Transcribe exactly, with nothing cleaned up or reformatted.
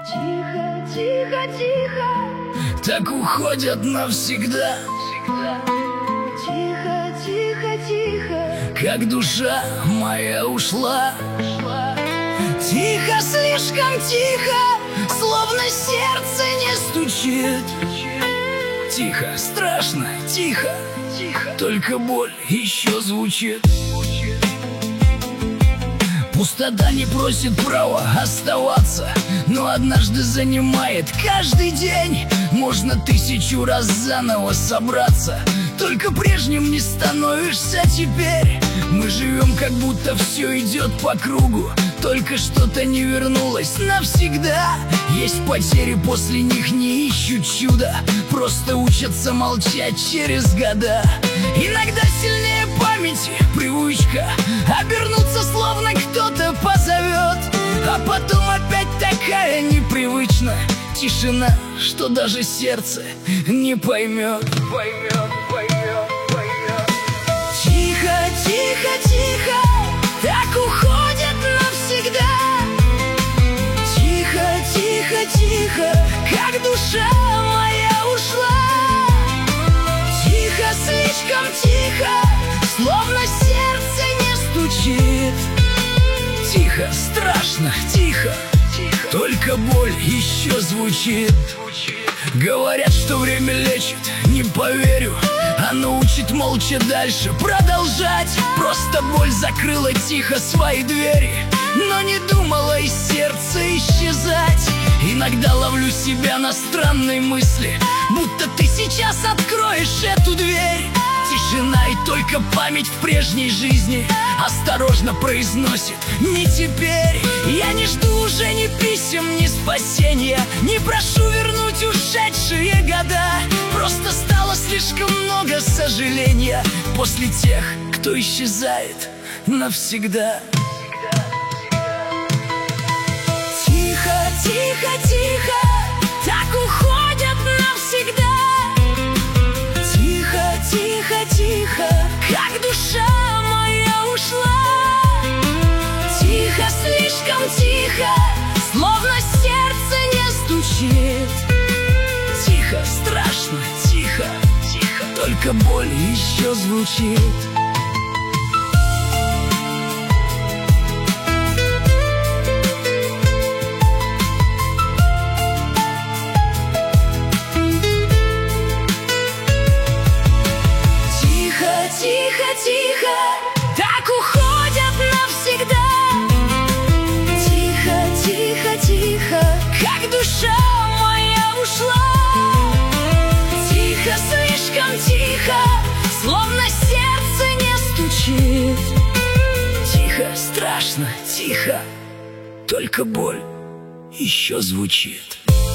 Тихо, тихо, тихо, так уходят навсегда. тихо, тихо, тихо, Как душа моя ушла. тихо, слишком тихо, словно сердце не стучит. Тихо, страшно, тихо, Тихо, только боль еще звучит. Пустота не просит права оставаться, но однажды занимает каждый день. Можно тысячу раз заново собраться, только прежним не становишься теперь. Мы живем, как будто все идет по кругу, только что-то не вернулось навсегда. Есть потери, после них не ищут чуда, просто учатся молчать через года. Иногда сильнее памяти привычка обернуться, словно кто-то позовет, а потом опять такая непривычная тишина, что даже сердце не поймет. поймет, поймет, поймет. Тихо, тихо, тихо, так уходят навсегда. Тихо, тихо, тихо, как душа моя ушла. Тихо, слишком тихо, словно сердце не стучит. Тихо, страшно, тихо, только боль еще звучит. Говорят, что время лечит, не поверю. Оно учит молча дальше продолжать. Просто боль закрыла тихо свои двери, но не думала из сердца исчезать. Иногда ловлю себя на странной мысли, будто ты сейчас откроешь эту дверь. Тишина и только память в прежней жизни осторожно произносит: не теперь. Я не жду уже ни писем, ни спасения, не прошу вернуть ушедшие года. Просто стало слишком много сожаления после тех, кто исчезает навсегда. Тихо, тихо, тихо, так уходят навсегда. Тихо, тихо, тихо, как душа моя ушла. Тихо, слишком тихо, словно сердце не стучит. Тихо, страшно, тихо, тихо, только боль еще звучит. Тихо, тихо, так уходят навсегда. Тихо, тихо, тихо, как душа моя ушла. Тихо, слишком тихо, словно сердце не стучит. Тихо, страшно, тихо, только боль еще звучит.